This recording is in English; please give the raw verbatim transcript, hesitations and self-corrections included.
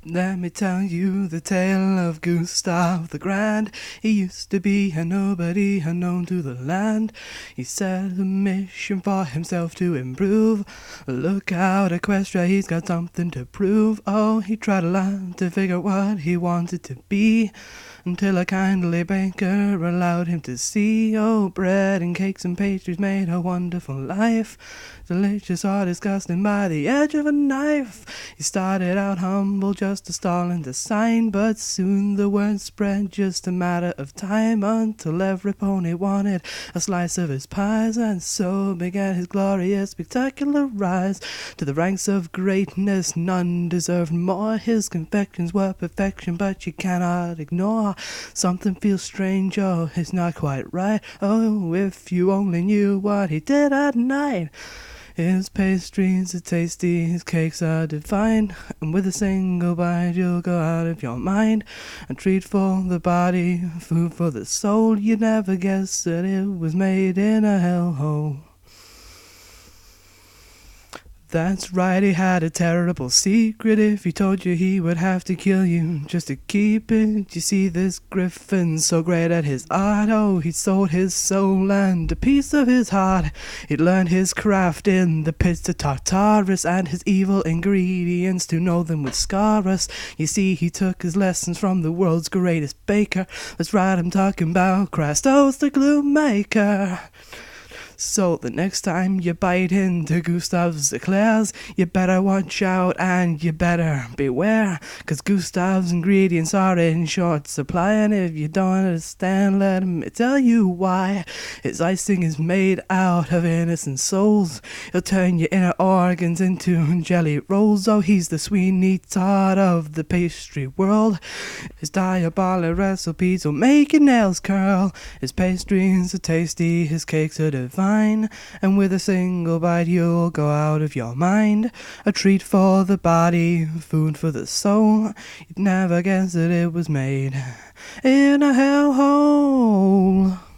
Let me tell you the tale of Gustav the Grand. He used to be a nobody unknown to the land. He set a mission for himself to improve. Look out, Equestria, he's got something to prove. Oh, he tried a lot to figure what he wanted to be, until a kindly baker allowed him to see. Oh, bread and cakes and pastries made a wonderful life, delicious or disgusting by the edge of a knife. He started out humble, just a stall and a sign, but soon the word spread, just a matter of time, until every pony wanted a slice of his pies. And so began his glorious, spectacular rise to the ranks of greatness. None deserved more. His confections were perfection, but you cannot ignore something feels strange. Oh, it's not quite right. Oh, if you only knew what he did at night. His pastries are tasty, his cakes are divine, and with a single bite you'll go out of your mind. A treat for the body, food for the soul. You'd never guess that it was made in a hellhole. That's right, he had a terrible secret. If he told you, he would have to kill you just to keep it. You see, this griffin's so great at his art. Oh, he sold his soul and a piece of his heart. He'd learned his craft in the pits of Tartarus, and his evil ingredients, to know them would scar us. You see, he took his lessons from the world's greatest baker. That's right, I'm talking about Krastos the glue maker. So the next time you bite into Gustav's eclairs, you better watch out and you better beware, 'cause Gustav's ingredients are in short supply, and if you don't understand, let me tell you why. His icing is made out of innocent souls. He'll turn your inner organs into jelly rolls. Oh, he's the Sweeney Todd of the pastry world. His diabolic recipes will make your nails curl. His pastries are tasty, his cakes are divine, and with a single bite you'll go out of your mind. A treat for the body, food for the soul. You'd never guess that it was made in a hellhole.